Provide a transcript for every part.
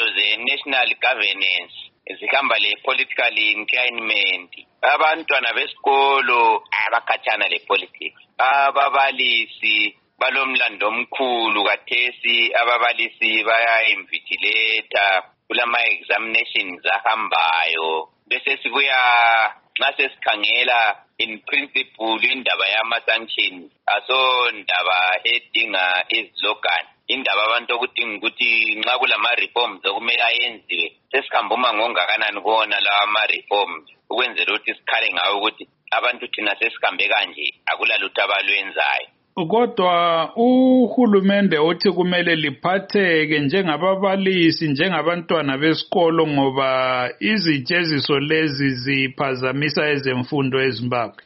izinto ze-national governance zihamba le-political inclinement. Abantwana besikolo abakhatshana le-politics. Ababalisi balomlando omkhulu kathesi, ababalisi baya-invigilator kulama-examinations ahambayo. Bese sibuya nxa sesikhangela in principle indaba yama-sanctions asondaba edinga izilogani. Indaba abantu okudinga ukuthi nxa kulama-reforms okumele ayenziwe sesihambe umango ongakanani kuwona lawa ama-reforms ukwenzela ukuthi sikhale ngawo ukuthi abantu thina sesihambe kanje akulalutho abalwenzayo. Kodwa uhulumende uthi kumele liphatheke njengababalisi njengabantwana besikolo ngoba izitsheziso lezi ziphazamisa ezemfundo eZimbabwe.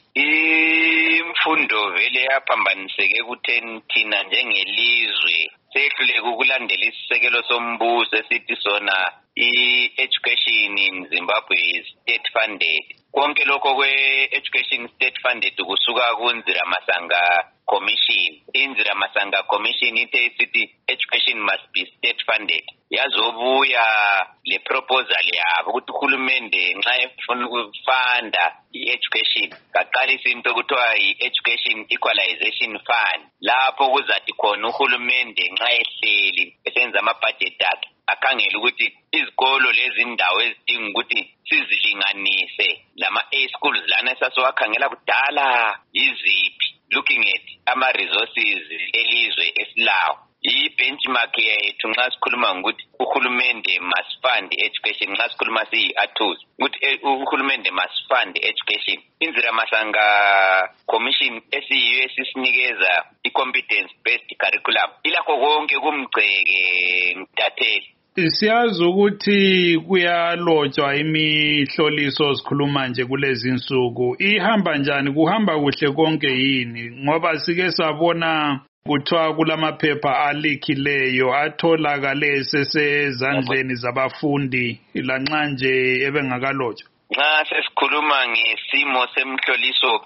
Imfundo vele yaphambaniseke ekutheni thina njengelizwe sehluleke ukulandela isisekelo sombuso esithi sona i-education in Zimbabwe is state funded. Konke lokho kwe-education state funded kusuka kuNzira Masanga Commission. INzira Masanga Commission ithe isithi education must be state funded. Yazobuya le proposal yabo ukuthi uhulumende nxa efuna ukufunda i-education kaqalisa into okuthiwa i-education equalization fund. Lapho kuzathi khona uhulumende nxa ehleli esenza ama-budget akhe akhangela ukuthi izikolo lezi ndawo ezidinga ukuthi sizilinganise lama-A schools lana esasiwakhangela kudala yiziphi, looking at ama-resources elizwe esilawo. I-benchmark yethu nxa sikhuluma ngokuthi uhulumende must fund education, nxa sikhuluma siyi-ATOS ukuthi uhulumende must fund education. INzira Masanga Commission esiyiyo esisinikeza i-competence based curriculum ilakho konke kumgceke mtatheli. Siyazi ukuthi kuyalotshwa imihloliso sikhuluma nje kulezi insuku. Ihamba njani? Kuhamba kuhle konke yini? Ngoba sike sabona kuthiwa kulamaphepha alikhileyo atholakale sesezandleni zabafundi lanxa nje ebengakalotshwa. Nxa sesikhuluma ngesimo semhloliso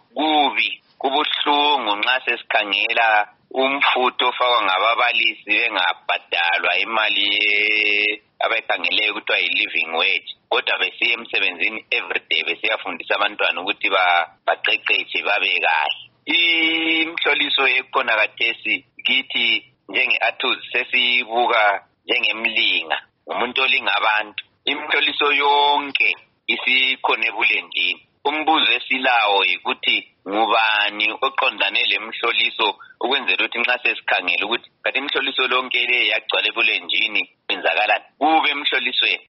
kubuhlungu nxa sesikhangela umfutho ofakwa ngababalisi bengabhadalwa imali abayikhangeleyo kuthiwa yi-living wage, kodwa besiya emsebenzini everyday besiyafundisa abantwana ukuthi baqeqetshe babe kahle. Imhloliso ekhona kathesi kithi njenge-ATOS sesiyibuka njengemlinga, umuntu olinga abantu. Imhloliso yonke isikhona ebulendini. Umbuzo esilawo yikuthi ngubani oqondane lemhloliso ukwenzela ukuthi nxa sesikhangela ukuthi kanti imhloliso lonke le yagcwala ebulenjini kwenzakalani kube emhlolisweni.